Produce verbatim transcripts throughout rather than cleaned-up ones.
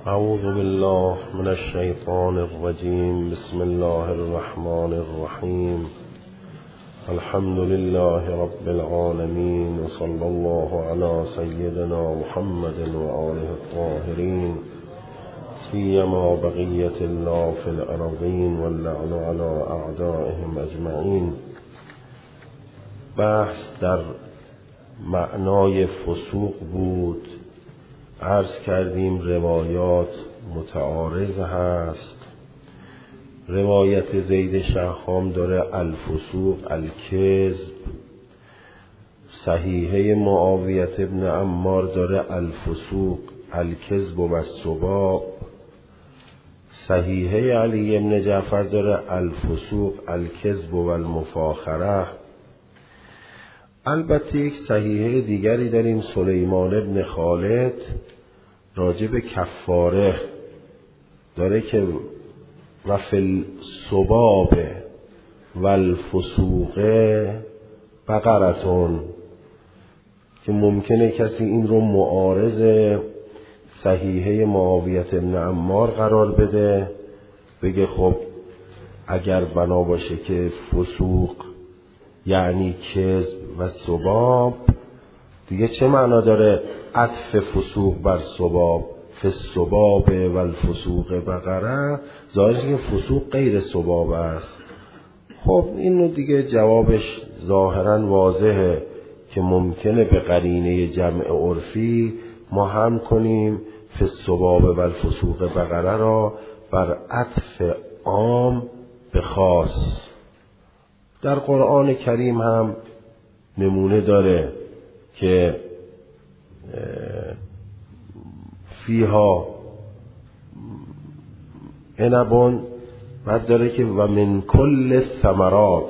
اعوذ بالله من الشیطان الرجیم. بسم الله الرحمن الرحیم. الحمد لله رب العالمین و صلی الله علی سیدنا محمد و آله الطاهرین، سیما بقیة الله فی الارضین واللعن علی اعدائهم اجمعین. بحث در معنای فسوق بود. عرض کردیم روایات متعارض هست. روایت زید شهام داره الفسوق الکذب، صحیحه معاویت ابن عمار داره الفسوق الکذب و السباب، صحیحه علی ابن جعفر داره الفسوق الکذب و المفاخره. البته یک صحیحه دیگری داریم سلیمان ابن خالد راجع به کفاره داره که و فی السباب و الفسوق بقرتون، که ممکنه کسی این رو معارض صحیحه معاویت ابن عمار قرار بده، بگه خب اگر بنا باشه که فسوق یعنی کذب و سباب، دیگه چه معنا داره عطف فسوق بر سباب؟ فالسباب و الفسوق بقره، ظاهرش که فسوق غیر سباب است. خب اینو دیگه جوابش ظاهرا واضحه که ممکنه به قرینه جمع عرفی ما هم کنیم فالسباب و الفسوق بقره را بر عطف عام به خاص. در قرآن کریم هم نمونه داره که فیها عنبون، بعد داره که و من کل ثمرات.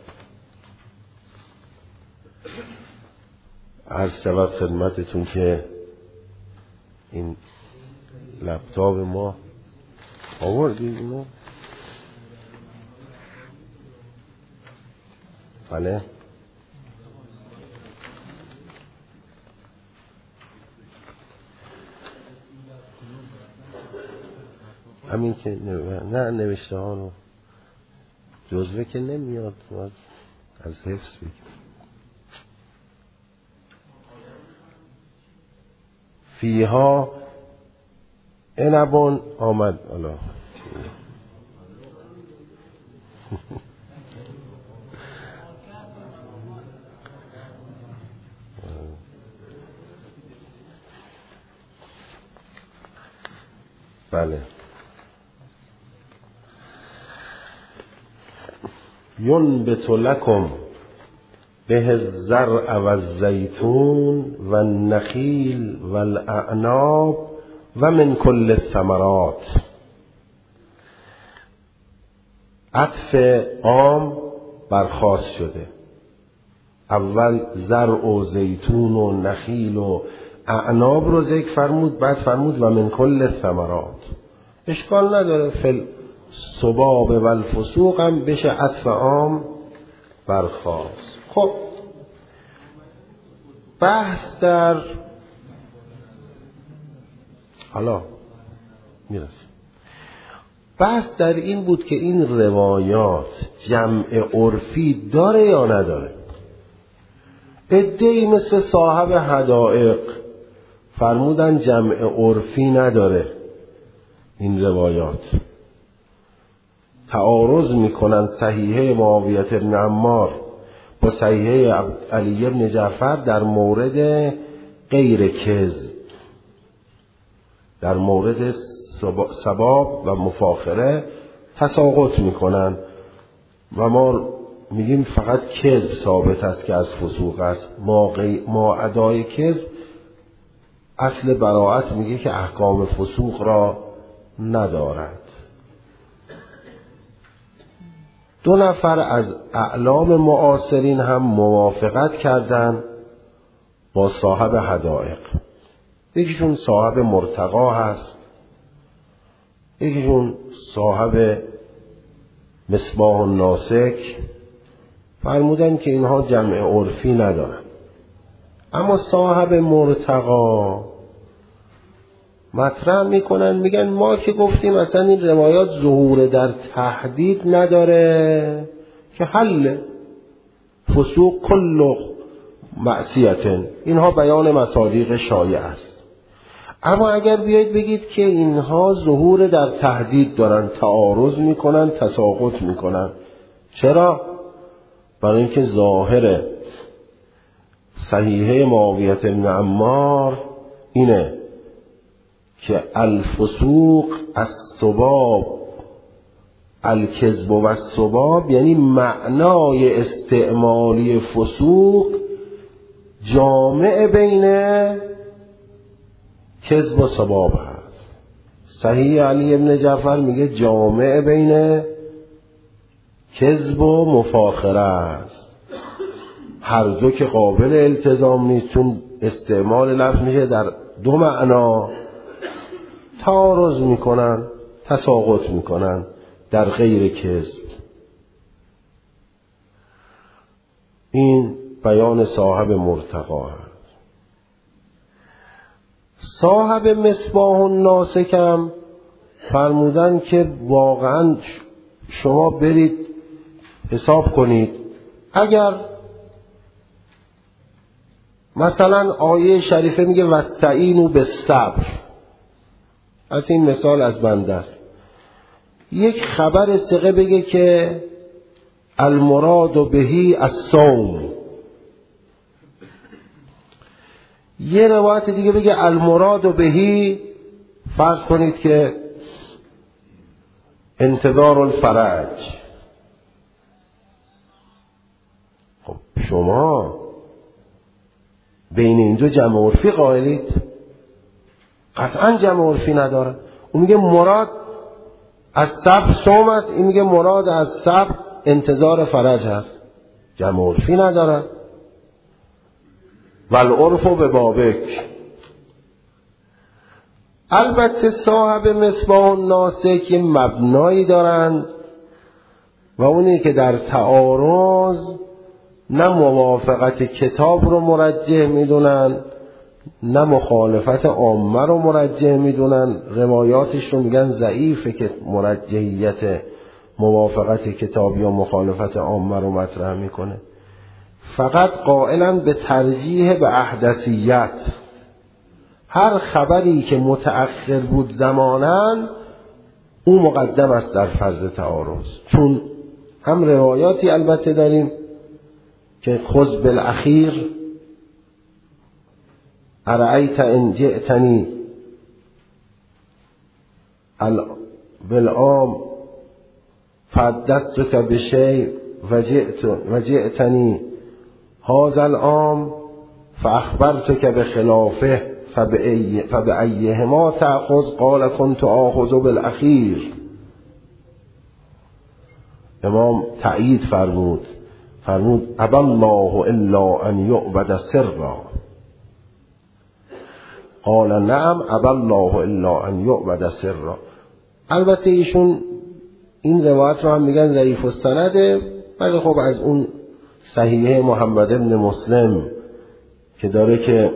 عرض شود خدمتتون که این لپتاپ ما آوردیم اینو، بله همین که نه نوشته ها رو جزوه که نمیاد از حفظ بگیم. فیها عنبون آمد الله بله. ینبت لکم به الزرع و الزیتون و النخیل و الاعناب و من کل الثمرات. عطف عام برخاص شده. اول زرع و زیتون و نخیل و اعناب رو ذکر فرمود، بعد فرمود و من کل الثمرات. اشکال نداره فل سباب و الفسوق هم بشه عطف عام برخاست. خب بحث در حالا میرسیم. بحث در این بود که این روایات جمع عرفی داره یا نداره. عده‌ای مثل صاحب حدائق فرمودن جمع عرفی نداره. این روایات تعارض میکنن صحیحه معاویت ابن عمار با صحیحه علی ابن جعفر در مورد غیر کذب، در مورد سباب و مفاخره تساقط میکنن و ما میگیم فقط کذب ثابت است که از فسوق است. ما, غی... ما ادای کذب اصل براءت میگه که احکام فسوق را ندارد. دو نفر از اعلام معاصرین هم موافقت کردند با صاحب حدائق. یکیشون صاحب مرتقا هست، یکیشون صاحب مصباح الناسک. فرمودن که اینها جمع عرفی ندارن. اما صاحب مرتقا مطرح میکنن، میگن ما که گفتیم اصلا این روایات ظهور در تهدید نداره که حل فسوق کل معصیت، اینها بیان مصادیق شایع است. اما اگر بیایید بگید که اینها ظهور در تهدید دارن، تعارض میکنن، تساقط میکنن، چرا؟ برای اینکه ظاهر صحیحه معاویه بن عمار اینه که الفسوق السباب الکذب و السباب، یعنی معنای استعمالی فسوق جامع بین کذب و سباب هست. صحیح علی ابن جعفر میگه جامع بین کذب و مفاخره است. هر دو که قابل التزام نیست، چون استعمال لفظ میشه در دو معنا، تعارض میکنن، تساقط میکنن در غیر کذب. این بیان صاحب مرتقا هست. صاحب مصباح الناسک هم فرمودن که واقعا شما برید حساب کنید، اگر مثلا آیه شریفه میگه واستعینوا بالصبر، از این مثال از بنده است، یک خبر ثقه بگه که المراد بهی الصوم، یه روایت دیگه بگه المراد بهی فرض کنید که انتظار الفرج. خب شما بین این دو جمع عرفی قائلید؟ قطعا جمع عرفی نداره. اون میگه مراد از صبر صوم است، این میگه مراد از صبر انتظار فرج هست، جمع عرفی نداره. والعرف به بابک. البته صاحب مصباح الناسک یه مبنایی دارند و اونی که در تعارض نه موافقت کتاب رو مرجح میدونن نه مخالفت عامه رو مرجح میدونن. روایاتش رو میگن ضعیفه که مرجحیت موافقت کتاب یا مخالفت عامه رو مطرح میکنه. فقط قائلن به ترجیح به احدثیت. هر خبری که متأخر بود زمانن او مقدم است در فرض تعارض، چون هم روایاتی البته داریم که خذ بالاخیر ارأیت ان جئتنی بالعام فحدثتک بشیء و جئتنی هذا العام فاخبرتک بخلافه فبأیهما تأخذ قال كنت آخذ بالاخیر. امام تأیید فرمود فرمود ابى الله الا ان یعبد سرا. قال نعم ابى الله الا ان یعبد سرا. البته ایشون این روایت رو هم میگن ضعیف السنده، ولی خب از اون صحیحه محمد ابن مسلم که داره که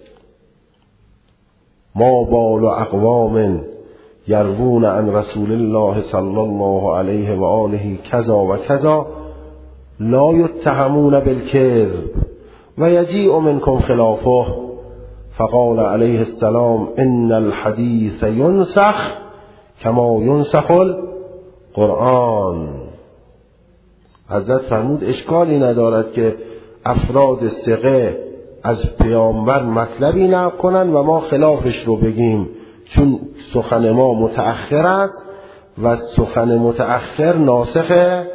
ما بال اقوام یروون عن رسول الله صلی الله علیه و آله کذا و کذا لا یتهمون بالکذب و یجیء منکم خلافه فقال علیه السلام ان الحدیث ینسخ کما ینسخ القرآن. حضرت فرمود اشکالی ندارد که افراد ثقه از پیامبر مطلبی نقل کنن و ما خلافش رو بگیم، چون سخن ما متأخر است و سخن متأخر ناسخ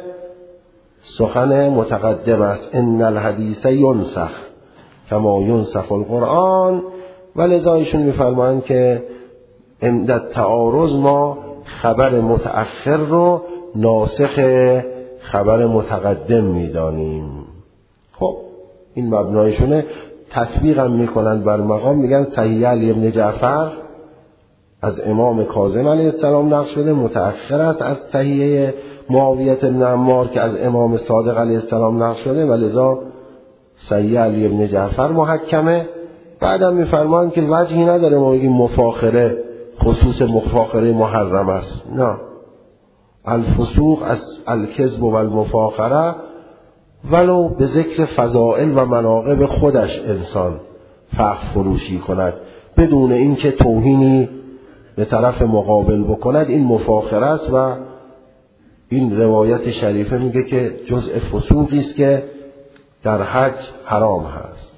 سخن متقدم است. ان الحدیث ینسخ کما ینسخ القرآن. و لذا ایشون میفرمایند که عند التعارض ما خبر متأخر رو ناسخ خبر متقدم میدانیم. خب این مبنایشونه. تطبیق هم میکنن بر مقام، میگن صحیح علی ابن جعفر از امام کاظم علیه السلام نقل شده، متأخر است از صحیح معاویه بن عمار که از امام صادق علیه السلام نقل شده و لذا صحیح علی ابن جعفر محکمه. بعدم میفرمان که وجهی نداره ما بگیم مفاخره خصوص مفاخره محرم است. نه، الفسوق از الکذب و المفاخره ولو به ذکر فضائل و مناقب خودش انسان فخر فروشی کند بدون اینکه توهینی به طرف مقابل بکند، این مفاخره است و این روایت شریفه میگه که جزء فسوقی است که در حج حرام هست.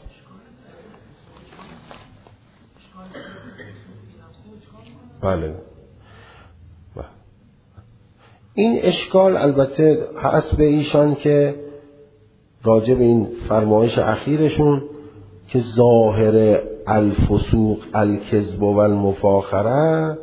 بله، این اشکال البته حسب ایشان که راجع به این فرمایش اخیرشون که ظاهر الفسوق الکذب و المفاخره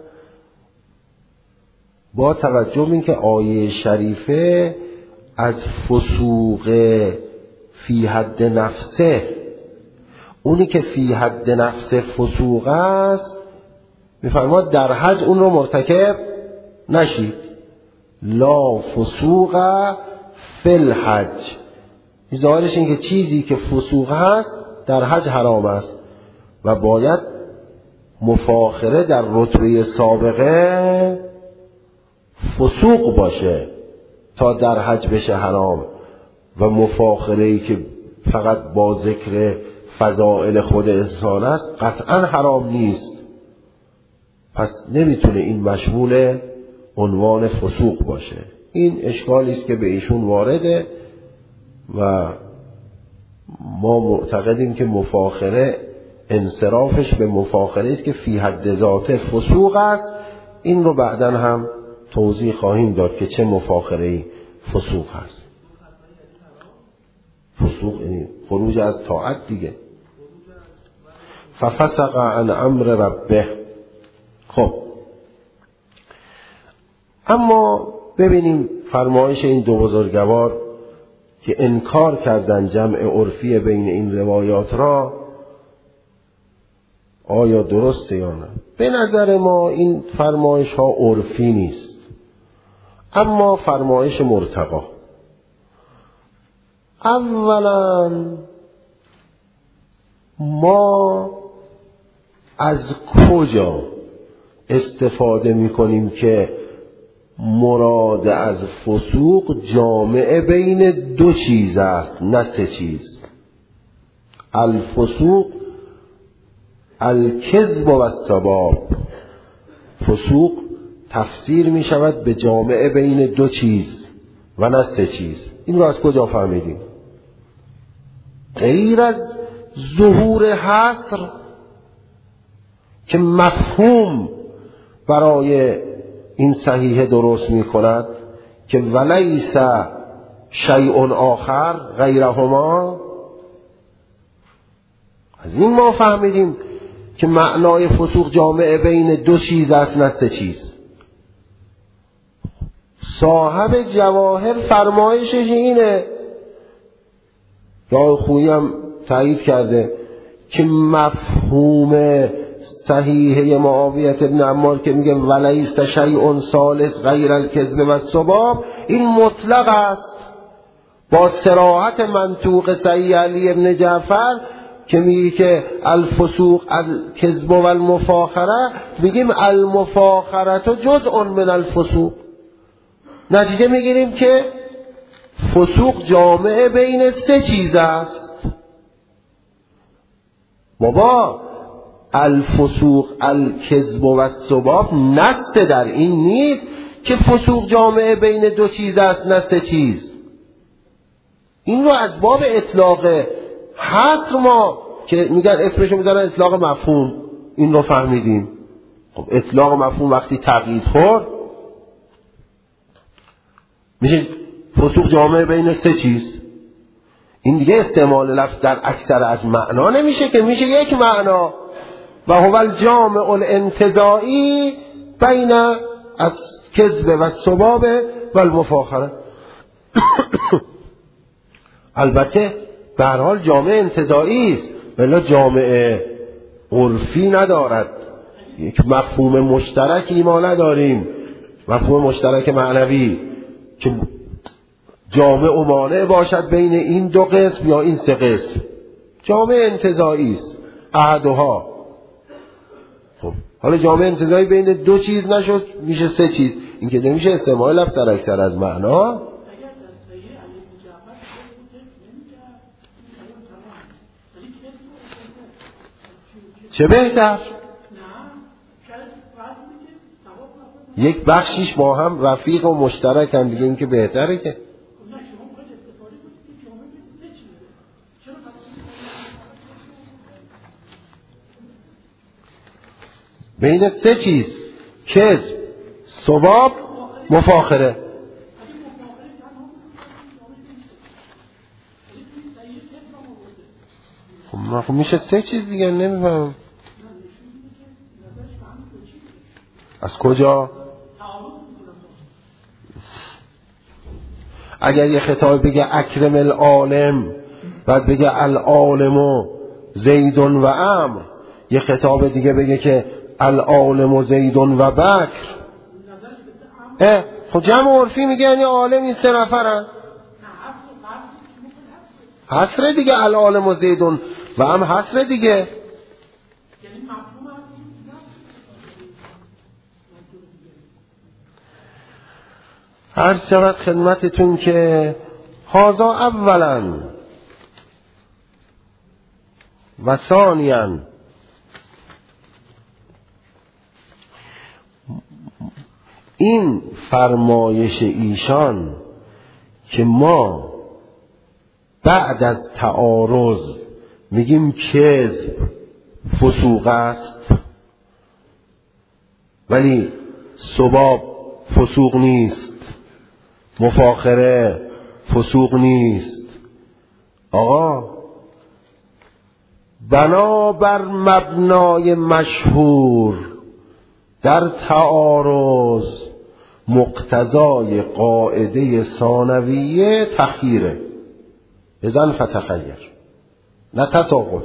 با توجه به اینکه آیه شریفه از فسوق فی حد نفسه، اونی که فی حد نفسه فسوق است میفرماد در حج اون رو مرتکب نشید. لا فسوق فی الحج، ظاهرش این که چیزی که فسوق هست در حج حرام است و باید مفاخره در رتبه سابقه فسوق باشه تا در حج بشه حرام، و مفاخره‌ای که فقط با ذکر فضائل خود انسان است قطعا حرام نیست. پس نمیتونه این مشمول عنوان فسوق باشه. این اشکالی است که به ایشون وارده و ما معتقدیم که مفاخره انصرافش به مفاخره است که فی حد ذات فسوق است. این رو بعداً هم توضیح خواهیم داد که چه مفاخره‌ای فسوق هست. فسوق یعنی خروج از طاعت دیگه. ففسق عن امر ربه. خب اما ببینیم فرمایش این دو بزرگوار که انکار کردن جمع عرفی بین این روایات را آیا درسته یا نه؟ به نظر ما این فرمایش ها عرفی نیست، اما فرمایش مرتقا. اولا ما از کجا استفاده میکنیم که مراد از فسوق جامعه بین دو چیز است نه سه چیز؟ الفسوق الکذب و السباب. فسوق تفسیر می شود به جامعه بین دو چیز و نه سه چیز. این رو از کجا فهمیدیم؟ غیر از ظهور حصر که مفهوم برای این صحیح درست می کند که ولیس شیء آخر غیرهما. از این ما فهمیدیم که معنای فسوق جامعه بین دو چیز است نه سه چیز. صاحب جواهر فرمایشش اینه، یا خویی هم تایید کرده که مفهوم صحیحه معاویه ابن عمار که میگه ولیس شیء ثالث غیر الکذب و السباب، این مطلق است با صراحت منطوق صحیح علی ابن جعفر که میگه که الفسوق الکذب و المفاخره، میگیم المفاخره جزء من الفسوق. نتیجه میگیریم که فسوق جامعه بین سه چیز است. بابا الفسوق الکذب و السباب نست در این نیست که فسوق جامعه بین دو چیز است نه سه چیز. این رو از باب اطلاق حصر ما که میگن اسمشو میذارن اطلاق مفهوم این رو فهمیدیم. خب اطلاق مفهوم وقتی تقیید خورد میشه فسوق جامعه بین سه چیز. این دیگه استعمال لفظ در اکثر از معنا نمیشه که میشه یک معنا و هو الجامع الانتزاعی بین از کذب و السباب و المفاخره. البته به هر حال جامع انتزاعی است ولی جامع عرفی ندارد. یک مفهوم مشترکی ما نداریم، مفهوم مشترک معنوی که جامع و مانع باشد بین این دو قسم یا این سه قسم. جامع انتزاعی است احدها. خب حالا جامعه انتزاعی بین دو چیز نشد میشه سه چیز. این که نمیشه استعمال لفظ در اکثر از معنا. چه بهتر، یک بخشیش با هم رفیق و مشترک هم دیگه، این که بهتره که بین سه چیز: کذب، ثواب، مفاخره. خب میشه سه چیز دیگه. نمیفهم از کجا؟ اگر یه خطاب بگه اکرم العالم، بعد بگه العالم زید و عمرو، یه خطاب دیگه بگه که العالم زید و بکر، اه خب جمع عرفی میگه یعنی عالم این سه نفرن. حسره دیگه، العالم زید و عمرو حسره دیگه. عرض شود خدمتتون که هذا اولا و ثانیا این فرمایش ایشان که ما بعد از تعارض میگیم کذب فسوق است ولی ثواب فسوق نیست، مفاخره فسوق نیست. آقا بنابر مبنای مشهور در تعارض مقتضای قاعده ثانویه تخییره، اذن فتخیر، نه تساقط.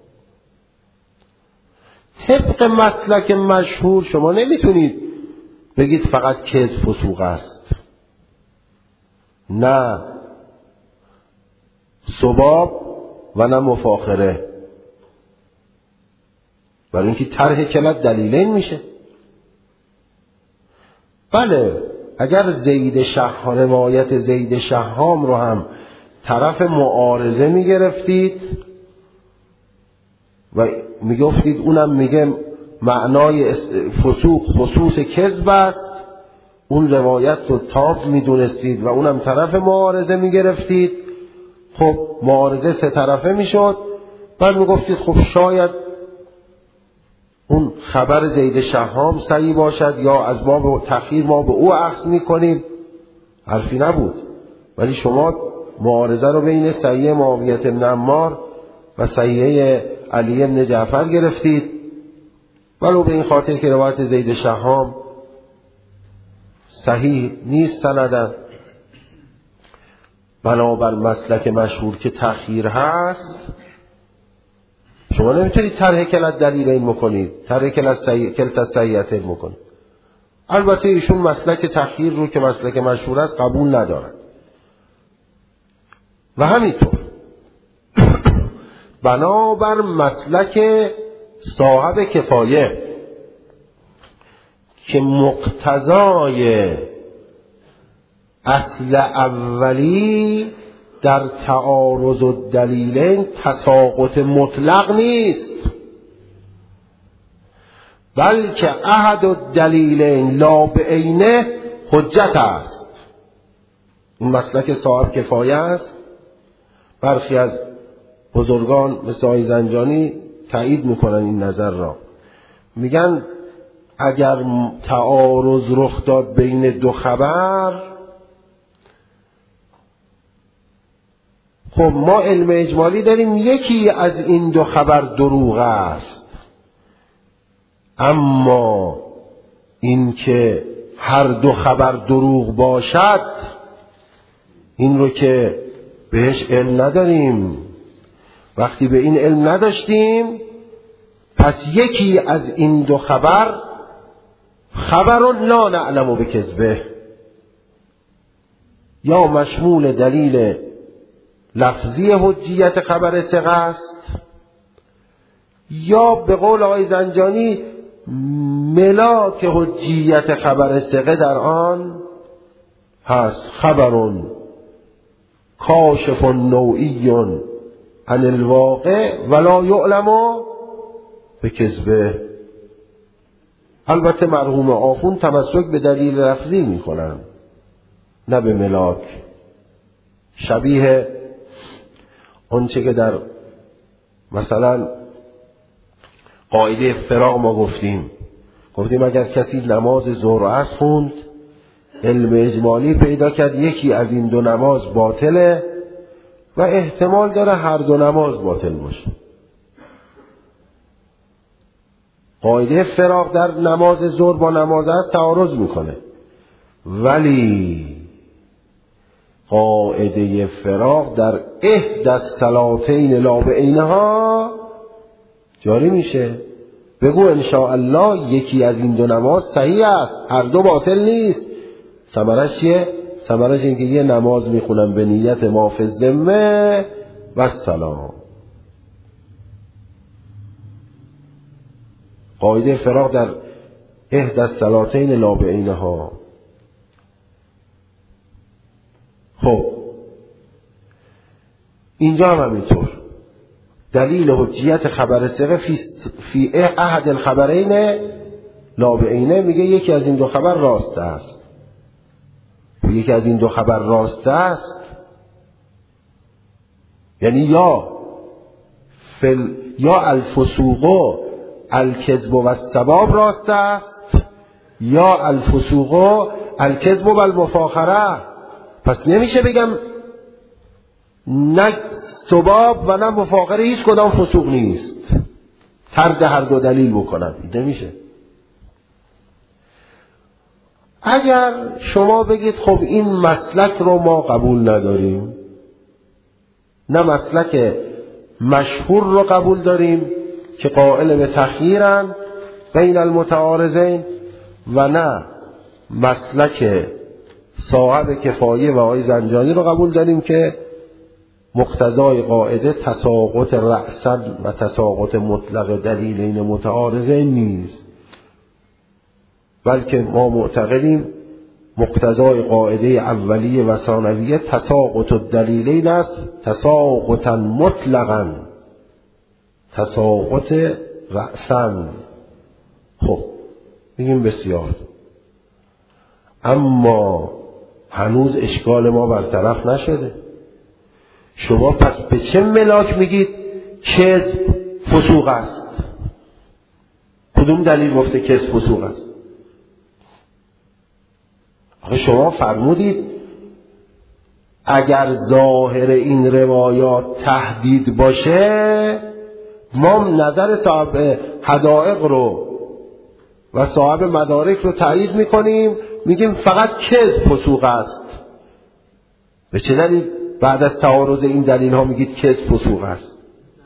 طبق مسلک مشهور شما نمیتونید بگید فقط کذب فسوق است، نه ثواب و نه مفاخره، برای اینکه طرح کلت دلیلین میشه. بله اگر زید شهام، روایت زید شهام رو هم طرف معارضه میگرفتید و میگفتید اونم میگه معنای فسوق خصوص کذب است، اون روایت رو تاب میدونستید و اونم طرف معارضه میگرفتید، خب معارضه سه طرفه میشد. بعد میگفتید خب شاید اون خبر زید شهام صحیح باشد یا از باب تخییر ما به او اخذ میکنیم، حرفی نبود. ولی شما معارضه رو بین صحیح معاویه بن عمار و صحیح علی بن جعفر گرفتید، ولو به این خاطر که روایت زید شهام صحیح نیست سندن. بنابر مسلک مشهور که تخییر هست شما نمیتونید طرح کلت دلیل این مکنید، طرح کلت سعی... کلت صحیحت این مکنید. البته ایشون مسلک تخییر رو که مسلک مشهور است قبول ندارد. و همینطور بنابر مسلک صاحب کفایه که مقتضای اصل اولی در تعارض و دلیلین تساقط مطلق نیست، بلکه احد الدلیلین لا بعینه حجت است. این مسلک صاحب کفایه است. برخی از بزرگان مثل آقای زنجانی تایید میکنن این نظر را، میگن اگر تعارض رخ داد بین دو خبر، خب ما علم اجمالی داریم یکی از این دو خبر دروغ است، اما این که هر دو خبر دروغ باشد این رو که بهش علم نداریم. وقتی به این علم نداشتیم پس یکی از این دو خبر خبر لا نعلم بکذبه، یا مشمول دلیل لفظی حجیت خبر ثقه است، یا به قول آقای زنجانی ملاک حجیت خبر ثقه در آن هست خبرون کاشف نوعی عن الواقع ولا یعلم به کذبه. البته مرحوم آخون تمسک به دلیل لفظی می کنن نه به ملاک، شبیه آنچه که در مثلا قاعده فراق ما گفتیم گفتیم اگر کسی نماز ظهر و عصر خوند علم اجمالی پیدا کرد یکی از این دو نماز باطله و احتمال داره هر دو نماز باطل باشه. قاعده فراق در نماز ظهر با نماز عصر تعارض میکنه، ولی قاعده فراق در احدی الصلاتین لا بعینها جاری میشه. بگو انشاءالله یکی از این دو نماز صحیح است هر دو باطل نیست. ثمرش چیه؟ ثمرش اینکه یه نماز میخونم به نیت ما فی الذمه و سلام. قاعده فراق در احدی الصلاتین لا بعینها. خب اینجا هم همینطور دلیل حجیت خبر ثقه فی, فی احد الخبرین لا بعینه میگه یکی از این دو خبر راست است. یکی از این دو خبر راست است یعنی یا فل یا الفسوق الکذب و الثواب راست است یا الفسوق الکذب و المفاخره. پس نمیشه بگم نه ثواب و نه مفاخره هیچ کدام فسوق نیست طرد هر دو دلیل بکنم، نمیشه. اگر شما بگید خب این مسلک رو ما قبول نداریم، نه مسلک مشهور رو قبول داریم که قائل به تخییرن بین المتعارضین و نه مسلک صاحب کفایه و آقای زنجانی رو قبول داریم که مقتضای قاعده تساقط رأسا و تساقط مطلق دلیلین متعارضین نیست، بلکه ما معتقدیم مقتضای قاعده اولیه و ثانویه تساقط الدلیلین است تساقطا مطلقا تساقط رأسا. خب میگیم بسیار، اما هنوز اشکال ما برطرف نشده. شما پس به چه ملاک میگید کذب فسوق است؟ کدوم دلیل گفته کذب فسوق است؟ آخه شما فرمودید اگر ظاهر این روایات تهدید باشه ما نظر صاحب حدائق رو و صاحب مدارک رو تایید میکنیم، میگیم فقط کذب فسوق است. به چه دلیل بعد از تعارض این دلیل ها میگید کذب فسوق است؟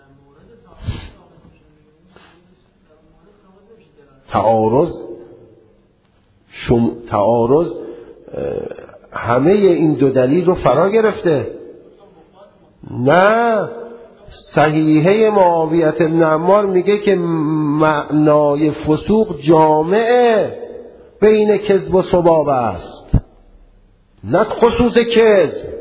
تعارض شم... تعارض همه این دو دلیل رو فرا گرفته. نه، صحیحه معاویه بن عمار میگه که معنای فسوق جامعه بین کذب و ثواب است، نه خصوص کذب.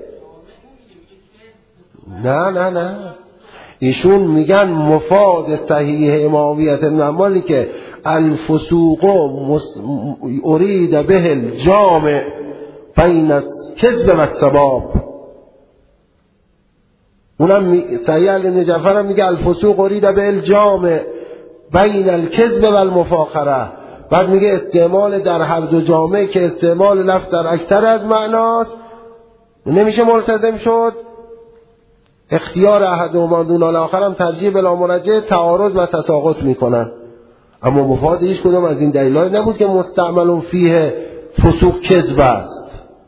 نه نه نه ایشون میگن مفاد صحیحه معاویه بن عمار که الفسوق ارید به الجامع بین الکذب و الثواب. اونم صحیح ابن جعفر هم میگه الفسوق ارید به الجامع بین الکذب و المفاخره. بعد میگه استعمال در هر دو جامعه که استعمال لفظ در اکثر از معناست نمیشه ملتزم شد. اختیار احدهما دون الاخر هم ترجیح بلا مرجح تعارض و تساقط میکنن، اما مفاد هیچ کدوم از این دلایل نبود که مستعمل فیه فسوق کذب است.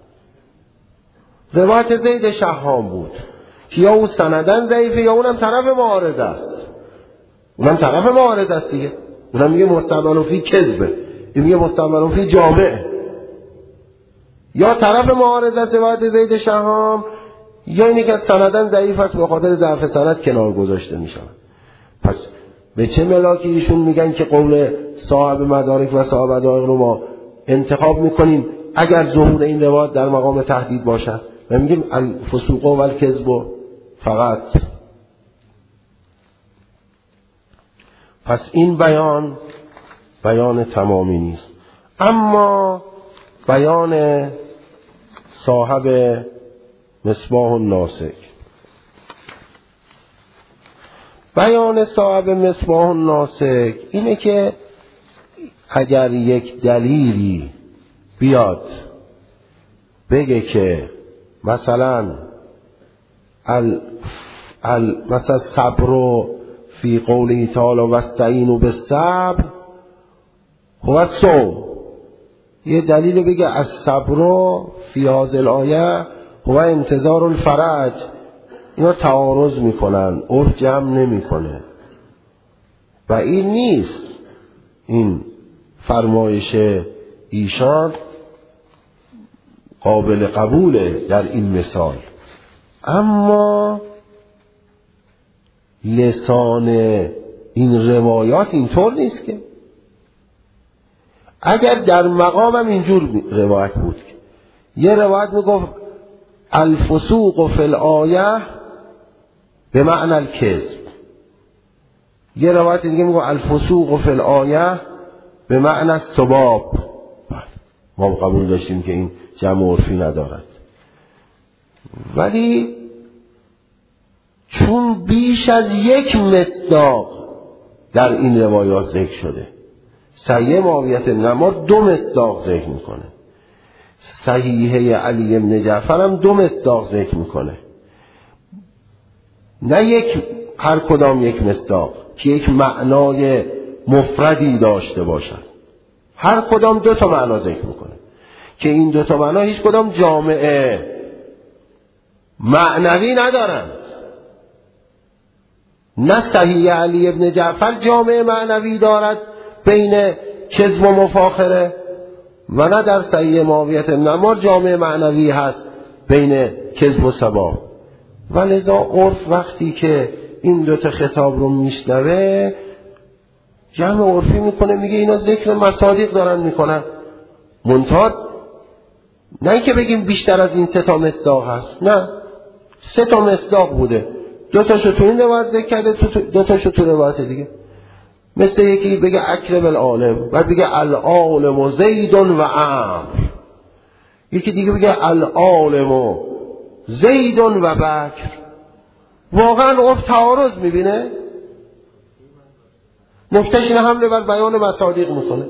روایت زید شهام بود که یا اون سندن ضعیفه یا اونم طرف معارض است. اونم طرف معارض است دیگه. اونم میگه مستعمل فیه کذبه، این میگه مستعمل فیه جامعه. یا طرف معارض است روایت زید شهام، یا اینی که سندن ضعیف است به خاطر ضعف سند کنار گذاشته میشن. پس به چه ملاکی ایشون میگن که قول صاحب مدارک و صاحب دقایق رو ما انتخاب میکنیم اگر ظهور این روایت در مقام تهدید باشد و میگیم الفسوق و الکذب فقط. پس این بیان بیان تمامی نیست. اما بیان صاحب مصباح الناسک، بیان صاحب مصباح الناسک اینه که اگر یک دلیلی بیاد بگه که مثلا ال ال مثلا صبر فی قوله تعالی واستعینوا بالصبر هو الصوم، یه دلیل بگه از صبر فی هذه الآیه هو انتظار الفرج، اینا تعارض میکنن، عرف جمع نمیکنه و این نیست. این فرمایش ایشان قابل قبوله در این مثال، اما لسان این روایات اینطور نیست. که اگر در مقامم اینجور روایت بود که یه روایت میگفت الفسوق فی الآیه به معنی الکذب، یه روایت دیگه میگفت الفسوق فی الآیه به معنی السباب، ما قبول داشتیم که این جمع عرفی ندارد. ولی چون بیش از یک مصداق در این روایات ذکر شده، صحیح معاویه بن عمار دو مصداق ذکر میکنه، صحیحه علی بن جعفر هم دو مصداق ذکر میکنه، نه یک هر کدام یک مصداق که یک معنای مفردی داشته باشد، هر کدام دو تا معنا ذکر میکنه که این دو تا معنا هیچ کدام جامعه معنوی ندارند. نه صحیح علی ابن جعفر جامعه معنوی دارد بین کذب و مفاخره و نه در صحیح معاویه بن عمار جامعه معنوی هست بین کذب و ثبات. ولذا عرف وقتی که این دو تا خطاب رو میشنوه جمع عرفی میکنه، میگه اینا ذکر مصادیق دارن میکنن، منتها نه اینکه بگیم بیشتر از این سه تا مصداق هست، نه، سه تا مصداق بوده، دو تاشو تو این روایت ذکر کرده، دو تاشو تو روایت دیگه. مثل یکی بگه اکرم العالم، بعد بگه العالم زید و عمرو، یکی دیگه بگه العالم زید و بکر. واقعا عرف تعارض میبینه، نکتهش اینه حمله بر بیان مصادیق میکنه.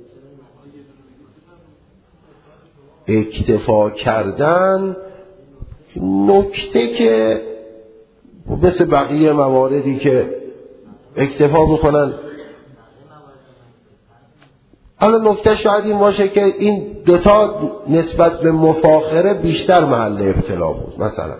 اکتفا کردن نکته که مثل بقیه مواردی که اکتفا میکنن، حالا نکته شاید این باشه که این دوتا نسبت به مفاخره بیشتر محل ابتلا بود مثلا،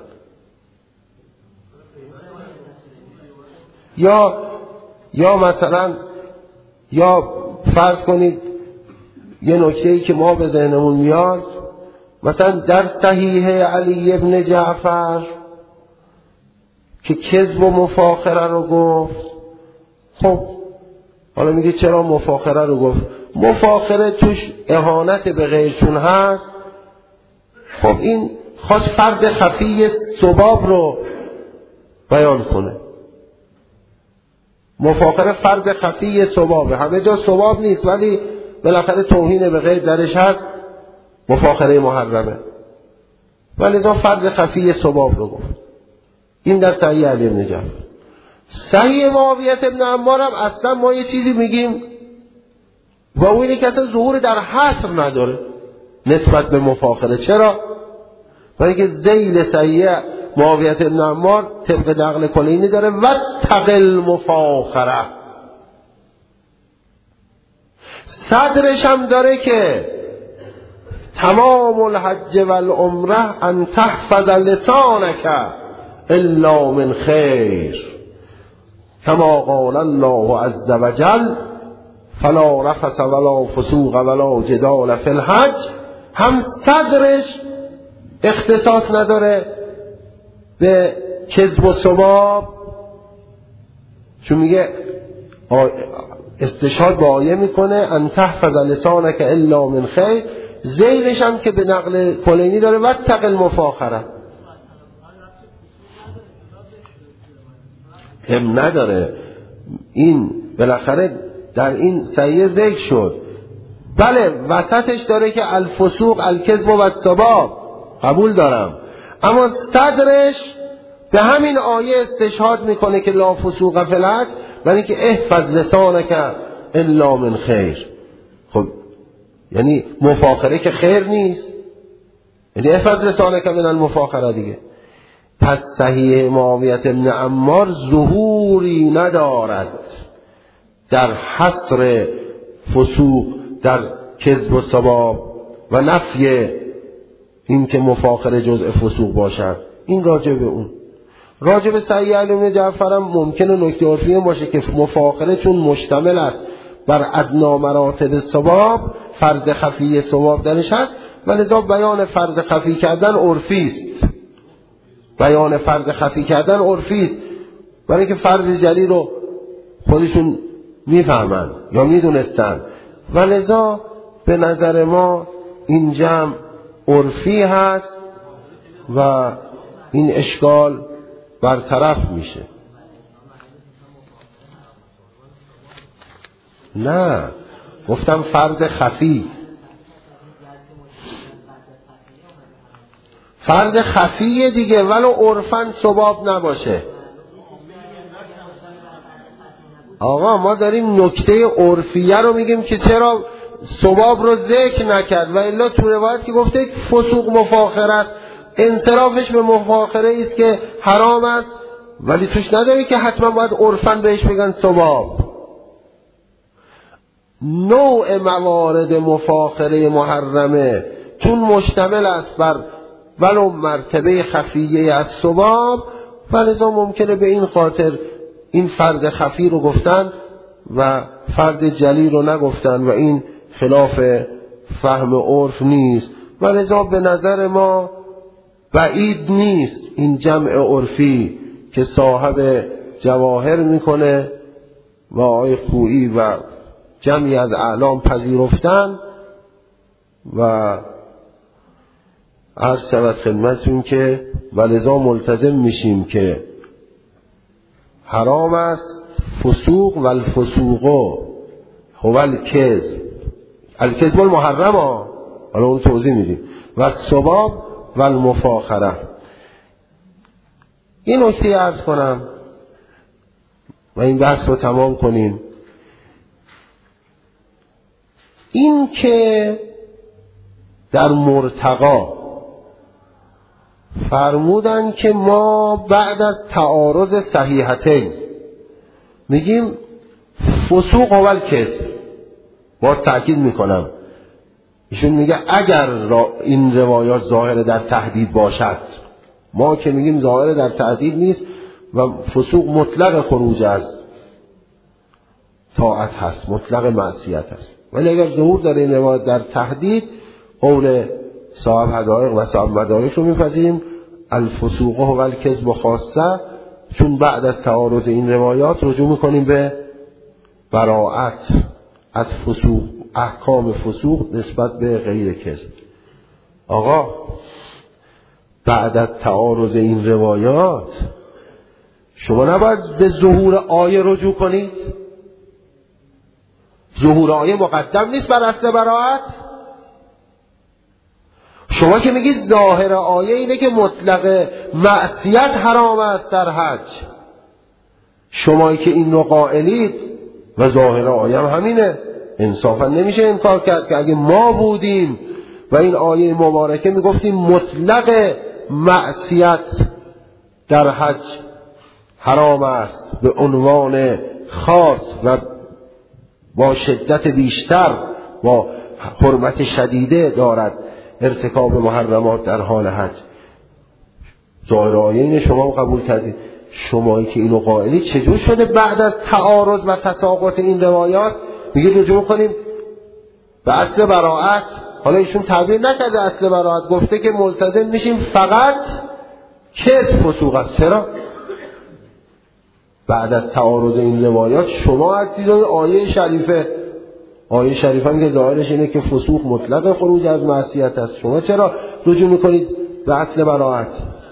یا یا مثلا یا فرض کنید یه نکته‌ای که ما به ذهنمون میاد، مثلا در صحیح علی ابن جعفر که کذب و مفاخره رو گفت، خب حالا میگه چرا مفاخره رو گفت؟ مفاخره توش اهانت به غیرشون هست، خب این خواست فرد خفی سباب رو بیان کنه. مفاخره فرد خفی سبابه، همه جا سباب نیست ولی بالاخره توهین به غیر درش هست، مفاخره محرمه، ولی ذا فرد خفی سباب رو گفت. این در صحیح علی بن جعفر. صحیح معاویه بن عمار هم اصلا ما یه چیزی میگیم و اون اینه که اصلا ظهور در حصر نداره نسبت به مفاخره. چرا؟ برای که ذیل صحیح معاویه بن عمار طبق نقل کلینی داره و تقل مفاخره، صدرش هم داره که تمام الحج والعمره ان تحفظ لسانک الا من خیر کما قال الله عز وجل فلا رفث ولا فسوق ولا جدال فی الحج. هم صدرش اختصاص نداره به کذب و سباب، چون میگه استشهاد با آیه میکنه ان تحفظ لسانک الا من خیر، ذیلش هم که به نقل کلینی داره واتق المفاخره. هم نداره این بالاخره در این صحیح ذکر شد. بله وسطش داره که الفسوق الکذب و السباب، قبول دارم، اما صدرش به همین آیه استشهاد میکنه که لا فسوق فی الارض، یعنی که احفظ لسانک الا من خیر. خب یعنی مفاخره که خیر نیست، یعنی احفظ لسانک من المفاخره دیگه. پس صحیح معاویه بن عمار ظهوری ندارد در حصر فسوق در کذب و سباب و نفی این که مفاخره جزء فسوق باشد. این راجع به اون. راجع به صحیح علی بن جعفر هم ممکنه نکته عرفی باشه که مفاخره چون مشتمل است بر ادنا مراتب ثواب، فرد خفی ثواب درش هست، ولذا بیان فرد خفی کردن عرفی است. بیان فرد خفی کردن عرفی است، برای اینکه فرد جلی رو خودشون میفهمن یا میدونستن، ولذا به نظر ما این جمع عرفی هست و این اشکال برطرف میشه. نه گفتم فرد خفی، فرد خفیه دیگه، ولو عرفاً ثواب نباشه. آقا ما داریم نکته عرفیه رو میگیم که چرا ثواب رو ذکر نکرد، و الا تو روایت که گفته فسوق مفاخره است، انصرافش به مفاخره است که حرام است، ولی توش نداره که حتما باید عرفاً بهش بگن ثواب. نوع موارد مفاخره محرمه چون مشتمل است بر ولو مرتبه خفیه از ثواب، ولذا ممکنه به این خاطر این فرد خفی رو گفتن و فرد جلی رو نگفتن و این خلاف فهم عرف نیست، ولذا به نظر ما بعید نیست این جمع عرفی که صاحب جواهر میکنه و آقای خویی و جمعی از اعلام پذیرفتن. و عرض شود خدمتتون که ولذا ملتزم میشیم که حرام است فسوق و الفسوق هو الکذب، الکذب المحرم ها، حالا اون توضیح میدیم، و السباب و المفاخره. این نکته عرض کنم و این بحث رو تمام کنیم. این که در مرتقا فرمودن که ما بعد از تعارض صحیحتین میگیم فسوق و الکذب، باز تأکید میکنم ایشون میگه اگر این روایات ظاهر در تهدید باشد، ما که میگیم ظاهر در تهدید نیست و فسوق مطلق خروج از طاعت هست، مطلق معصیت هست، ولی اگر ظهور داره این روایات در تهدید، قول صاحب حدائق و صاحب مدارک رو میپذیریم الفسوق و الکذب خاصه، چون بعد از تعارض این روایات رجوع میکنیم به براءت از فسوق، احکام فسوق نسبت به غیر کذب. آقا بعد از تعارض این روایات شما نباید به ظهور آیه رجوع کنید؟ ظهور آیه مقدم نیست بر اصل براءت؟ شما که میگید ظاهر آیه اینه که مطلق معصیت حرام است در حج، شمایی که این رو قائلید و ظاهر آیه هم همینه، انصافا نمیشه انکار کرد که اگه ما بودیم و این آیه مبارکه میگفتیم مطلق معصیت در حج حرام است به عنوان خاص و با شدت بیشتر با حرمت شدیده دارد ارتکاب محرمات در حال حج، ظاهر آیه اینه شما قبول کردید، شمایی که اینو قائلی چجور شده بعد از تعارض و تساقط این روایات میگه رجوع کنیم به اصل براءت؟ حالا ایشون تعبیر نکرده اصل براءت، گفته که ملتزم میشیم فقط کذب فسوق است. چرا؟ بعد از تعارض این روایات شما هستید و آیه شریفه آیه شریفه هم که ظاهرش اینه که فسوق مطلق خروج از معصیت است. شما چرا رجوع میکنید به اصل براءت؟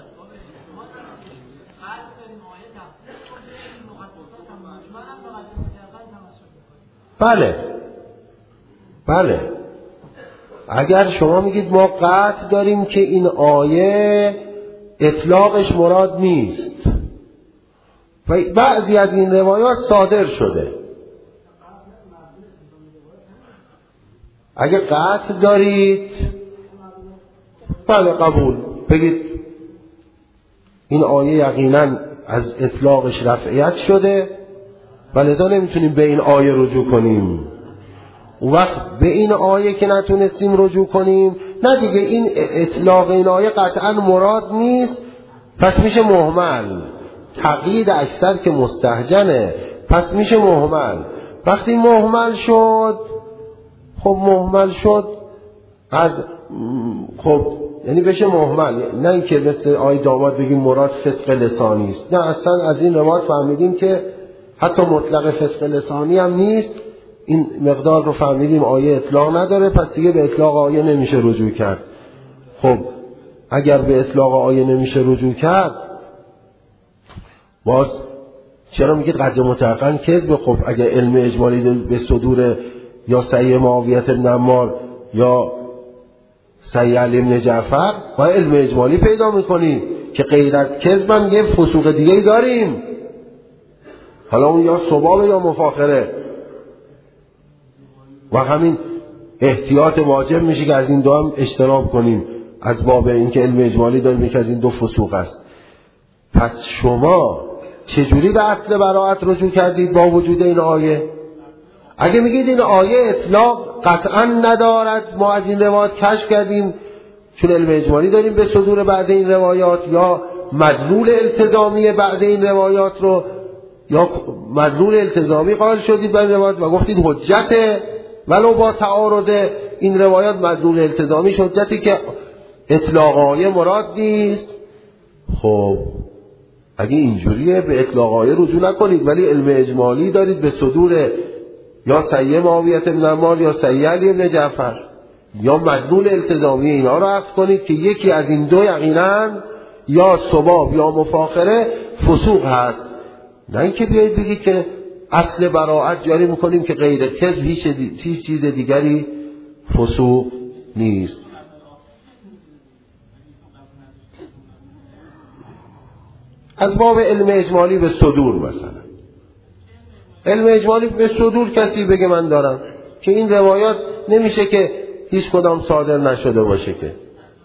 بله بله اگر شما میگید ما قطع داریم که این آیه اطلاقش مراد نیست و بعضی از این روایات صادر شده، اگه قطع دارید بله قبول بگید این آیه یقینا از اطلاقش رفعیت شده و لذا نمیتونیم به این آیه رجوع کنیم. اون وقت به این آیه که نتونستیم رجوع کنیم، نه دیگه این اطلاق این آیه قطعا مراد نیست، پس میشه مهمل. تقیید اکثر که مستهجنه، پس میشه مهمل. وقتی مهمل شد، خب مهمل شد از خب یعنی بشه مهمل، نه اینکه مثل آیه داماد بگیم مراد فسق لسانی است، نه اصلا از این روایت فهمیدیم که حتی مطلق فسق لسانی هم نیست، این مقدار رو فهمیدیم آیه اطلاق نداره، پس دیگه به اطلاق آیه نمیشه رجوع کرد. خب اگر به اطلاق آیه نمیشه رجوع کرد، باز چرا میگید قد متحقن کذب؟ خب اگر علم اجمالی به صدور یا صحیح معاویه بن عمار یا صحیح علی بن جعفر، با علم اجمالی پیدا میکنیم که غیر از کذب هم یه فسوق دیگه داریم، حالا اون یا سباب یا مفاخره، و همین احتیاط واجب میشه که از این دو هم اجتناب کنیم، از باب این که علم اجمالی داریم که از این دو فسوق است. پس شما چجوری به اصل براءت رجوع کردید با وجود این آیه؟ اگه میگید این آیه اطلاق قطعا ندارد، ما از این روایات کشف کردیم چون علم اجمالی داریم به صدور بعد این روایات، یا مدلول التزامی بعد این روایات رو، یا مدلول التزامی قائل شدید به این روایات و گفتید حجته، ولو با تعارض این روایات مدلول التزامی حجتی که اطلاق آیه مراد نیست. خب اگه اینجوریه به اطلاق آیه رجوع نکنید، ولی علم اجمالی دارید به صدور یا صحیح معاویه بن عمار یا صحیح علی بن جعفر یا مدلول التزامی اینا رو عرض کنید که یکی از این دو یقینا یا سباب یا مفاخره فسوق هست، نه اینکه بیایید بگید که اصل براءت جاری میکنیم که غیر کذب هیچ دی... چیز دیگری فسوق نیست. از باب علم اجمالی به صدور، مثلا علم اجمالی به صدور کسی بگه من دارم که این روایات نمیشه که هیچ کدام صادر نشده باشه، که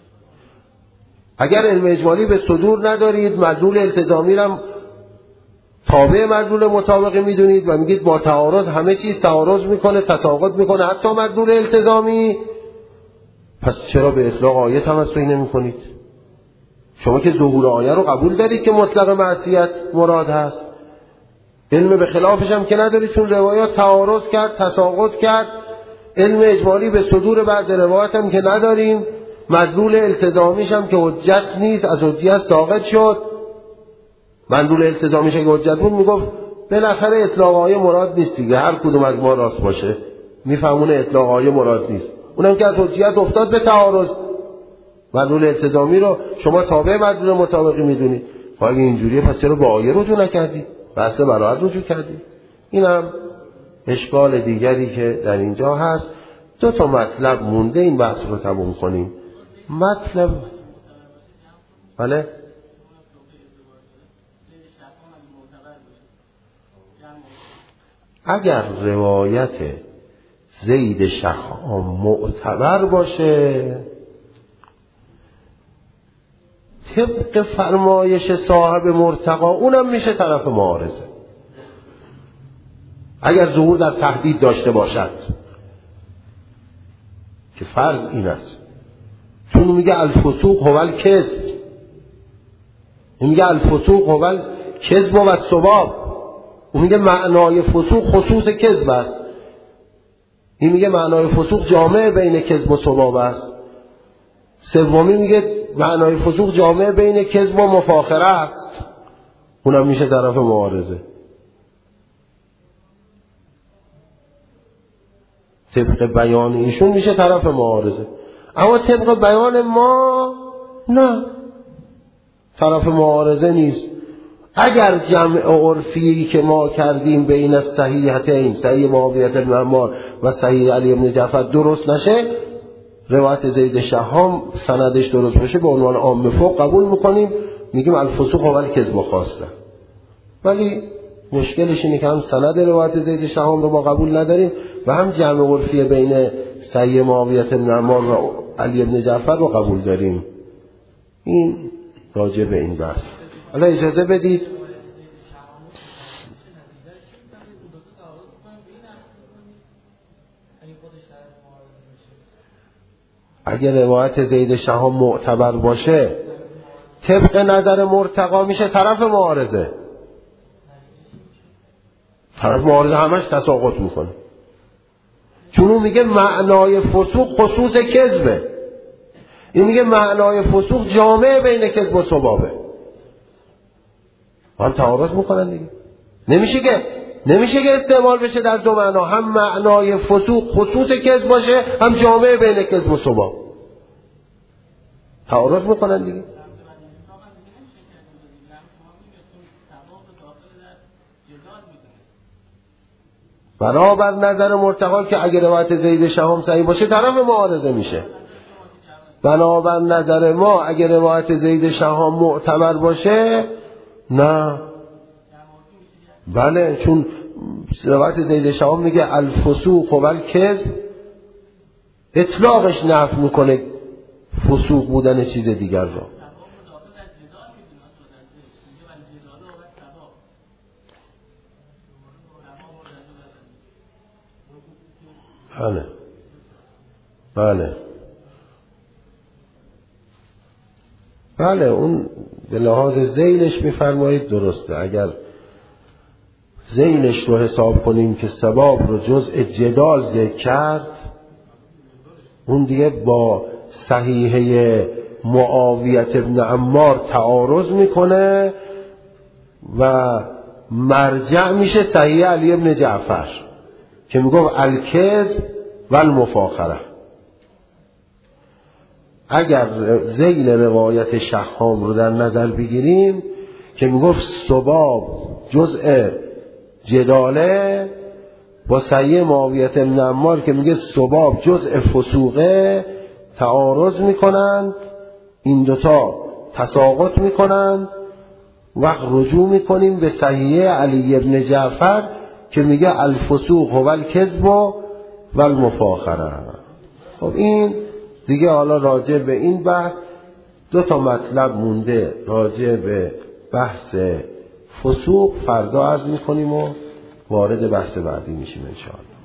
اگر علم اجمالی به صدور ندارید، مدلول التزامی هم تابع مدلول مطابقی میدونید و میگید با تعارض همه چیز تعارض میکنه، تساقط میکنه، حتی مدلول التزامی، پس چرا به اطلاق آیه تمسک نمیکنید؟ شما که ظهور آیه رو قبول دارید که مطلق معصیت مراد هست، علم به خلافش هم که ندارید چون روایات تعارض کرد، تساقط کرد. علم اجمالی به صدور بعد روایات هم که نداریم، مدلول التزامیش هم که حجت نیست، از حجیت ساقط شد. مدلول التزامیش که حجت بود میگفت بالاخره اطلاق آیه مراد نیست دیگه، هر کدوم از ما راست باشه میفهمونه اطلاق آیه مراد نیست، اونم که از حجیت افتاد به تعارض. مدلول التزامی رو شما تابع مدلول مطابقی میدونید، اگه اینجوریه پس چرا با آیه رجوع نکردی؟ بحث براءت رجوع کردی؟ این هم اشکال دیگری که در اینجا هست. دو تا مطلب مونده، این بحث رو تموم کنیم. مطلب بله اگر روایت زید شخام معتبر باشه، طبق فرمایش صاحب مرتقا اونم میشه طرف معارضه، اگر ظهور در تهدید داشته باشد، که فرض این است چون میگه الفسوق هو الکذب، این میگه الفسوق هو الکذب و السباب، اون میگه معنای فسوق خصوص کذب است، این میگه معنای فسوق جامع بین کذب و سباب است. سومی میگه معنای فسوق جامع بین کذب و مفاخره است، اونم میشه طرف معارضه. طبق بیان ایشون میشه طرف معارضه. اما طبق بیان ما نه، طرف معارضه نیست. اگر جمع عرفی که ما کردیم بین الصحیحتین، صحیح معاویه بن عمار و صحیح علی بن جعفر درست نشه، روایت زید شهام سندش درست باشه، به عنوان عام فوق قبول میکنیم، میگیم الفسوق و الکذب خواسته. ولی مشکلش اینه که هم سند روایت زید شهام رو ما قبول نداریم و هم جمع عرفی بین صحیح معاویه بن عمار و علی بن جعفر رو قبول داریم. این راجع به این بحث. حالا اجازه بدید اگر روایت زید شهام معتبر باشه طبق نظر مرتقا میشه طرف معارضه. طرف معارضه همش تساقط میکنه، چون اون میگه معنای فسوق خصوص کذبه، این میگه معنای فسوق جامع بین کذب و ثبابه. هم تعارض میکنن دیگه. نمیشه که نمیشه که استعمال بشه در دو معنا، هم معنای فسوق خصوص کذب باشه، هم جامع بین کذب و ثباب. تعارض میکنن دیگه. بنابر نظر مرتقا که اگر روایت زید شهام صحیح باشه طرف معارضه میشه. بنابر نظر ما اگر روایت زید شهام معتبر باشه نه. بله، چون روایت زید شهام میگه الفسوق و الکذب، اطلاقش نفی میکنه فسوق بودن چیز دیگر رو. بله بله بله اون به لحاظ ذیلش میفرمایید درسته. اگر ذیلش رو حساب کنیم که ثواب رو جزء جدال ذکر کرد، اون دیگه با صحیحه معاویه بن عمار تعارض میکنه و مرجع میشه صحیح علی بن جعفر که میگفت الکذب و المفاخره. اگر ذیل روایت شهام رو در نظر بگیریم که میگفت ثباب جزء جداله، با صحیح معاویه بن عمار که میگه ثباب جزء فسوقه، تعارض میکنند، این دوتا تساقط میکنند. وقت رجوع میکنیم به صحیح علی بن جعفر که میگه الفسوق و الکذب و المفاخره. خب این دیگه حالا راجع به این بحث دو تا مطلب مونده راجع به بحث فسوق، فردا عرض میکنیم و وارد بحث بعدی میشیم ان شاء الله.